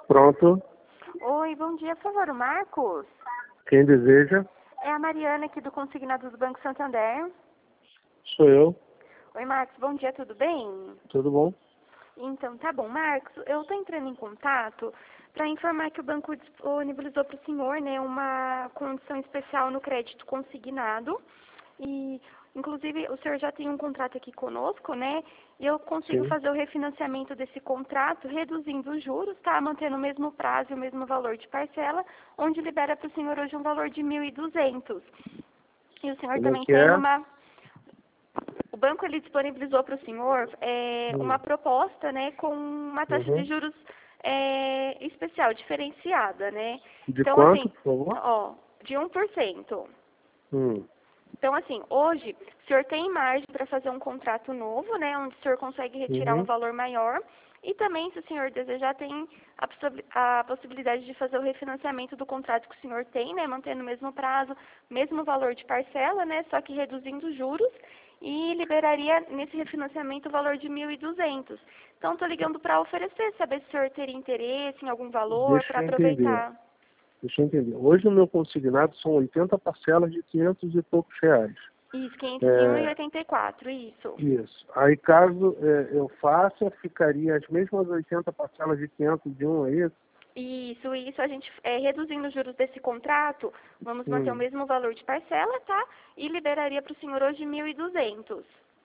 Pronto. Oi, bom dia, por favor, o Marcos? Quem deseja? É a Mariana aqui do Consignado do Banco Santander. Sou eu. Oi, Marcos, bom dia, tudo bem? Tudo bom? Então, tá bom. Marcos, eu estou entrando em contato para informar que o banco disponibilizou para o senhor, né, uma condição especial no crédito consignado. E, inclusive, o senhor já tem um contrato aqui conosco, né? E eu consigo Sim. fazer o refinanciamento desse contrato, reduzindo os juros, tá? Mantendo o mesmo prazo e o mesmo valor de parcela, onde libera para o senhor hoje um valor de 1.200. E o senhor Como é também que tem é? uma... O banco ele disponibilizou para o senhor uma proposta, né, com uma taxa de Uhum. juros especial, diferenciada, né? De Então, quanto, assim, por favor? ó, de 1%. Hum. Então, assim, hoje, o senhor tem margem para fazer um contrato novo, né, onde o senhor consegue retirar um Uhum. valor maior. E também, se o senhor desejar, tem a possibilidade de fazer o refinanciamento do contrato que o senhor tem, né, mantendo o mesmo prazo, mesmo valor de parcela, né, só que reduzindo os juros. E liberaria nesse refinanciamento o valor de 1.200. Então, estou ligando para oferecer, saber se o senhor teria interesse em algum valor para Deixa eu entender. aproveitar. Deixa eu entender. Hoje o meu consignado são 80 parcelas de 500 e poucos reais. Isso, 501,84, isso. Isso. Aí caso eu faça, ficaria as mesmas 80 parcelas de 501, é isso? Isso, a gente reduzindo os juros desse contrato, vamos manter o Hum. mesmo valor de parcela, tá? E liberaria para o senhor hoje 1.200.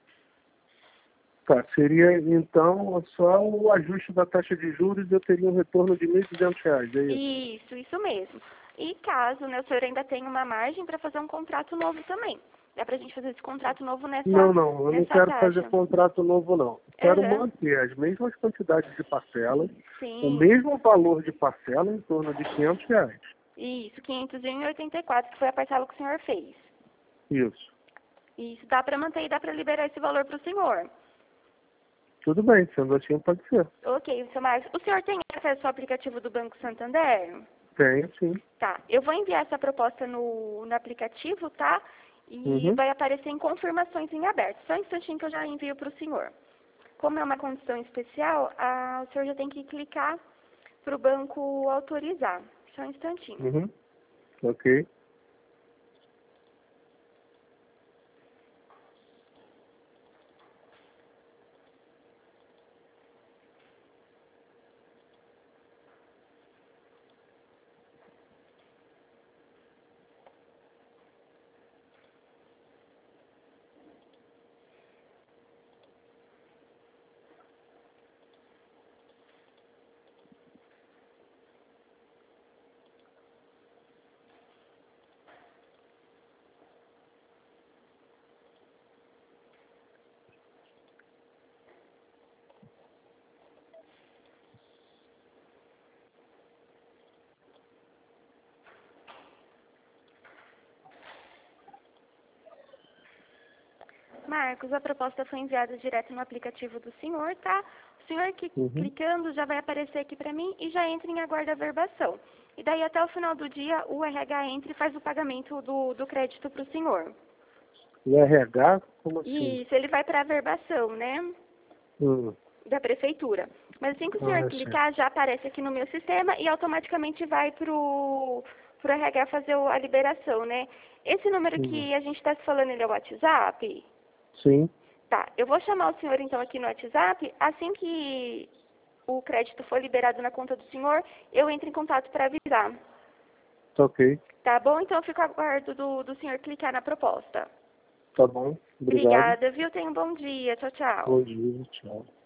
Tá, seria então só o ajuste da taxa de juros e eu teria um retorno de R$ 1.200, é isso? Isso mesmo. E caso, né, o senhor ainda tenha uma margem para fazer um contrato novo também. Dá para a gente fazer esse contrato novo Não, não, eu não nessa quero fazer taxa. contrato novo, não. Quero Aham. manter as mesmas quantidades de parcelas, o Sim, mesmo valor de parcela, em torno de R$ 500. isso, 501,84, que foi a parcela que o senhor fez. Isso. Isso, dá para manter e dá para liberar esse valor para o senhor. Tudo bem, sendo assim pode ser. Ok, seu Marcos. O senhor tem acesso ao aplicativo do Banco Santander? Tenho, sim. Tá, eu vou enviar essa proposta no aplicativo, tá? E Uhum. vai aparecer em confirmações em aberto. Só um instantinho que eu já envio para o senhor. Como é uma condição especial, o senhor já tem que clicar para o banco autorizar. Só um instantinho. Uhum. Ok. Marcos, a proposta foi enviada direto no aplicativo do senhor, tá? O senhor Uhum. clicando já vai aparecer aqui para mim e já entra em aguardo a verbação. E daí até o final do dia o RH entra e faz o pagamento do crédito para o senhor. E RH, como assim? Isso, ele vai para a verbação, né? Hum. Da prefeitura. Mas assim que o senhor Ah, sim. clicar, já aparece aqui no meu sistema e automaticamente vai pro RH fazer a liberação, né? Esse número Hum. que a gente está se falando, ele é o WhatsApp? Sim. Tá, eu vou chamar o senhor então aqui no WhatsApp. Assim que o crédito for liberado na conta do senhor, eu entro em contato para avisar. Tá ok. Tá bom? Então eu fico aguardo do senhor clicar na proposta. Tá bom. Obrigado. Obrigada, viu? Tenha um bom dia. Tchau, tchau. Bom dia. Tchau.